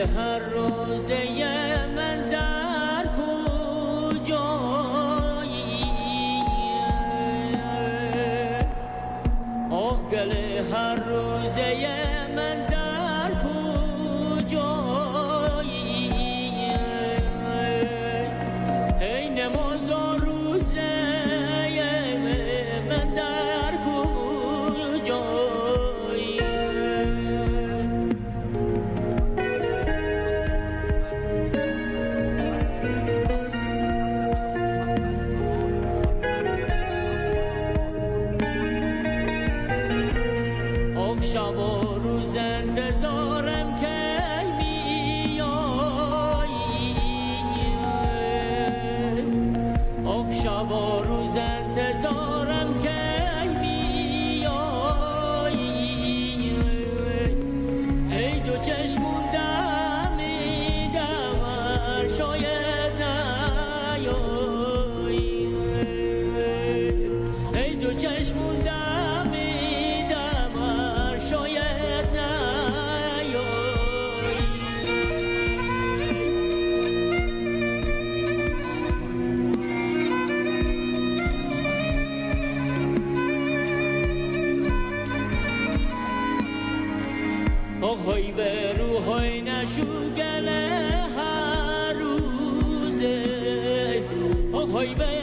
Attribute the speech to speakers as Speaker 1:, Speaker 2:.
Speaker 1: هر روزه من در کجایی آه گل هر روزه من در کجایی ای نماز و روزه من در کجایی شب و روز انتظارم که میایی آخ شب و روز انتظارم که میایی ای دو چشمون دمیدم شاید نیایی ای دو چشمون شاید نیایی آهای به روحای نشو گله هر روزه آهای به